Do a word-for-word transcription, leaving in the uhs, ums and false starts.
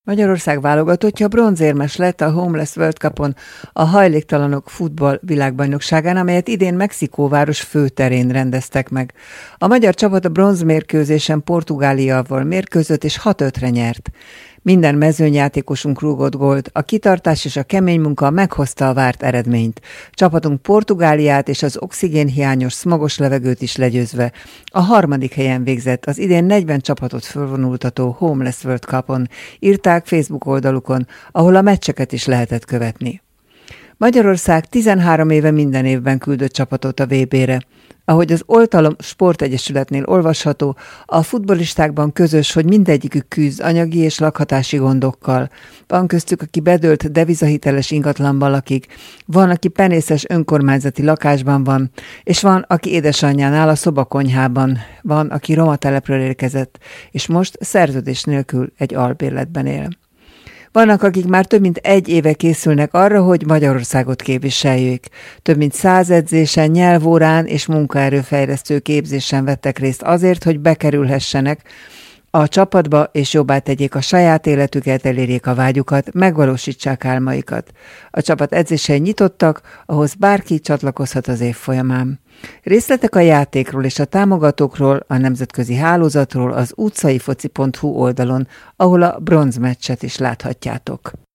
Magyarország válogatottja bronzérmes lett a Homeless World Cupon, a hajléktalanok futball világbajnokságán, amelyet idén Mexikóváros főterén rendeztek meg. A magyar csapat a bronzmérkőzésen Portugáliával mérkőzött és hat ötre nyert. Minden mezőnyjátékosunk rúgott gólt, a kitartás és a kemény munka meghozta a várt eredményt. Csapatunk Portugáliát és az oxigénhiányos, szmogos levegőt is legyőzve a harmadik helyen végzett az idén negyven csapatot fölvonultató Homeless World Cupon, írták Facebook oldalukon, ahol a meccseket is lehetett követni. Magyarország tizenhárom éve minden évben küldött csapatot a vé bére. Ahogy az Oltalom Sportegyesületnél olvasható, a futballistákban közös, hogy mindegyikük küzd anyagi és lakhatási gondokkal. Van köztük, aki bedőlt devizahiteles ingatlanban lakik, van, aki penészes önkormányzati lakásban van, és van, aki édesanyjánál a szobakonyhában, van, aki roma telepről érkezett, és most szerződés nélkül egy albérletben él. Vannak, akik már több mint egy éve készülnek arra, hogy Magyarországot képviseljék. Több mint száz edzésen, nyelvórán és munkaerőfejlesztő képzésen vettek részt azért, hogy bekerülhessenek a csapatba, és jobbá tegyék a saját életüket, elérjék a vágyukat, megvalósítsák álmaikat. A csapat edzései nyitottak, ahhoz bárki csatlakozhat az év folyamán. Részletek a játékról és a támogatókról, a nemzetközi hálózatról az utcaifoci pont hu oldalon, ahol a bronzmeccset is láthatjátok.